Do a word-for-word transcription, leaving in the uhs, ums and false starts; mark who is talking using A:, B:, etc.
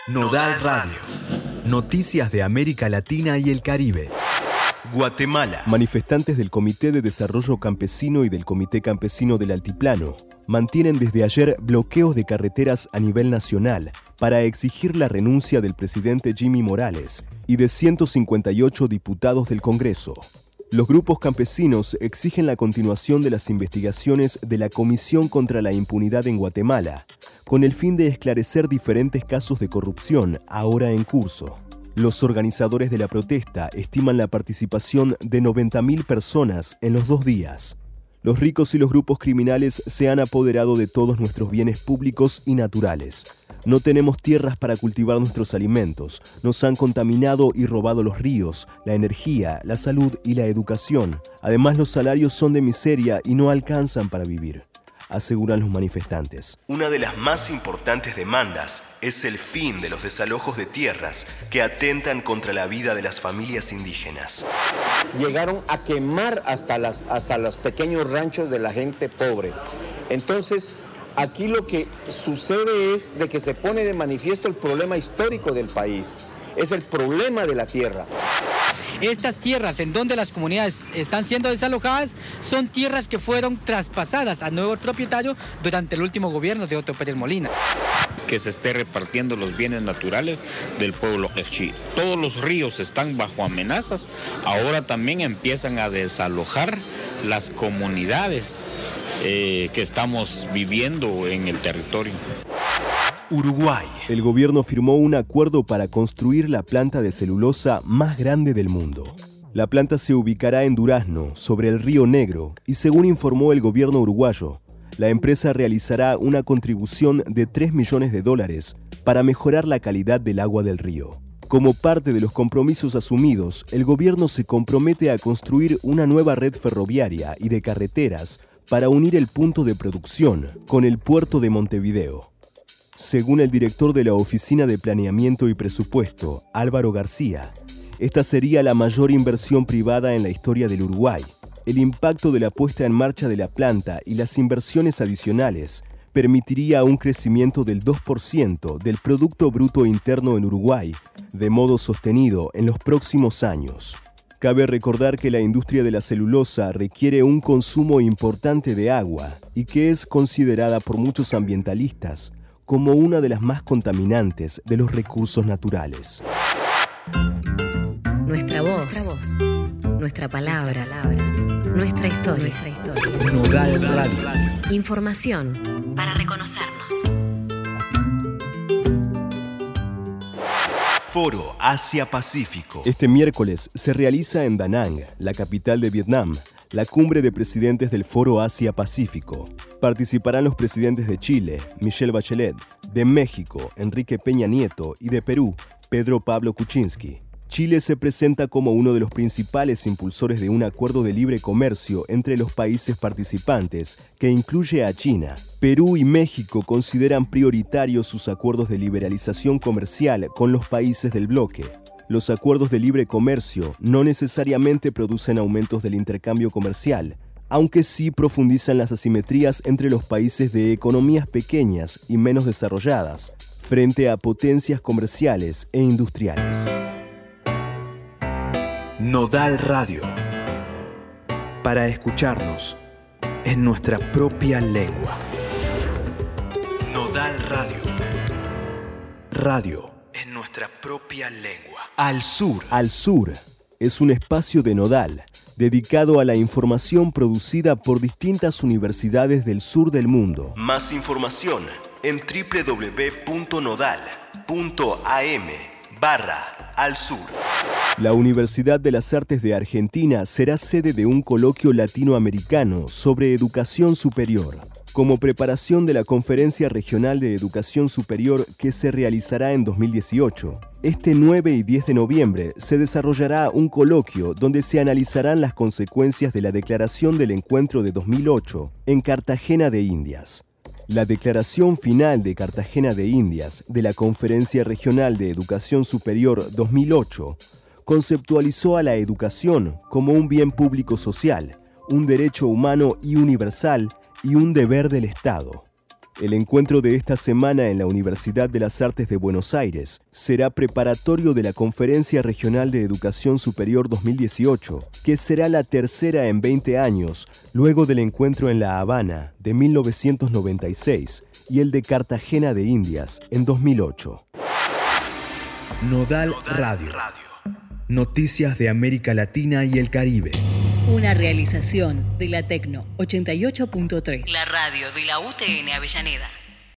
A: Nodal Radio. Noticias de América Latina y el Caribe. Guatemala.
B: Manifestantes del Comité de Desarrollo Campesino y del Comité Campesino del Altiplano mantienen desde ayer bloqueos de carreteras a nivel nacional para exigir la renuncia del presidente Jimmy Morales y de ciento cincuenta y ocho diputados del Congreso. Los grupos campesinos exigen la continuación de las investigaciones de la Comisión contra la Impunidad en Guatemala, con el fin de esclarecer diferentes casos de corrupción ahora en curso. Los organizadores de la protesta estiman la participación de noventa mil personas en los dos días. Los ricos y los grupos criminales se han apoderado de todos nuestros bienes públicos y naturales. No tenemos tierras para cultivar nuestros alimentos. Nos han contaminado y robado los ríos, la energía, la salud y la educación. Además, los salarios son de miseria y no alcanzan para vivir, aseguran los manifestantes.
C: Una de las más importantes demandas es el fin de los desalojos de tierras que atentan contra la vida de las familias indígenas.
D: Llegaron a quemar hasta, las, hasta los pequeños ranchos de la gente pobre. Entonces, aquí lo que sucede es de que se pone de manifiesto el problema histórico del país. Es el problema de la tierra.
E: Estas tierras en donde las comunidades están siendo desalojadas son tierras que fueron traspasadas al nuevo propietario durante el último gobierno de Otto Pérez Molina.
F: Que se esté repartiendo los bienes naturales del pueblo Efchi. Todos los ríos están bajo amenazas. Ahora también empiezan a desalojar las comunidades eh, que estamos viviendo en el territorio.
A: Uruguay.
B: El gobierno firmó un acuerdo para construir la planta de celulosa más grande del mundo. La planta se ubicará en Durazno, sobre el Río Negro, y según informó el gobierno uruguayo, la empresa realizará una contribución de tres millones de dólares para mejorar la calidad del agua del río. Como parte de los compromisos asumidos, el gobierno se compromete a construir una nueva red ferroviaria y de carreteras para unir el punto de producción con el puerto de Montevideo. Según el director de la Oficina de Planeamiento y Presupuesto, Álvaro García, esta sería la mayor inversión privada en la historia del Uruguay. El impacto de la puesta en marcha de la planta y las inversiones adicionales permitiría un crecimiento del dos por ciento del Producto Bruto Interno en Uruguay, de modo sostenido en los próximos años. Cabe recordar que la industria de la celulosa requiere un consumo importante de agua y que es considerada por muchos ambientalistas como una de las más contaminantes de los recursos naturales.
G: Nuestra voz, nuestra, voz, nuestra palabra, nuestra historia. Nuestra historia.
A: Nodal Radio.
G: Información para reconocernos.
C: Foro Asia-Pacífico.
B: Este miércoles se realiza en Da Nang, la capital de Vietnam, la cumbre de presidentes del Foro Asia-Pacífico. Participarán los presidentes de Chile, Michelle Bachelet, de México, Enrique Peña Nieto, y de Perú, Pedro Pablo Kuczynski. Chile se presenta como uno de los principales impulsores de un acuerdo de libre comercio entre los países participantes, que incluye a China. Perú y México consideran prioritarios sus acuerdos de liberalización comercial con los países del bloque. Los acuerdos de libre comercio no necesariamente producen aumentos del intercambio comercial, aunque sí profundizan las asimetrías entre los países de economías pequeñas y menos desarrolladas, frente a potencias comerciales e industriales.
A: Nodal Radio. Para escucharnos en nuestra propia lengua. Nodal Radio. Radio en nuestra propia lengua.
B: Al sur. Al sur es un espacio de Nodal dedicado a la información producida por distintas universidades del sur del mundo.
C: Más información en doble u doble u doble u punto nodal punto a m barra al sur.
B: La Universidad de las Artes de Argentina será sede de un coloquio latinoamericano sobre educación superior, como preparación de la Conferencia Regional de Educación Superior que se realizará en dos mil dieciocho. Este nueve y diez de noviembre se desarrollará un coloquio donde se analizarán las consecuencias de la Declaración del Encuentro de dos mil ocho en Cartagena de Indias. La Declaración Final de Cartagena de Indias de la Conferencia Regional de Educación Superior dos mil ocho conceptualizó a la educación como un bien público social, un derecho humano y universal y un deber del Estado. El encuentro de esta semana en la Universidad de las Artes de Buenos Aires será preparatorio de la Conferencia Regional de Educación Superior dos mil dieciocho, que será la tercera en veinte años, luego del encuentro en La Habana de mil novecientos noventa y seis y el de Cartagena de Indias en dos mil ocho.
A: Nodal Radio. Noticias de América Latina y el Caribe.
G: Una realización de la Tecno ochenta y ocho punto tres. La radio de la U T N Avellaneda.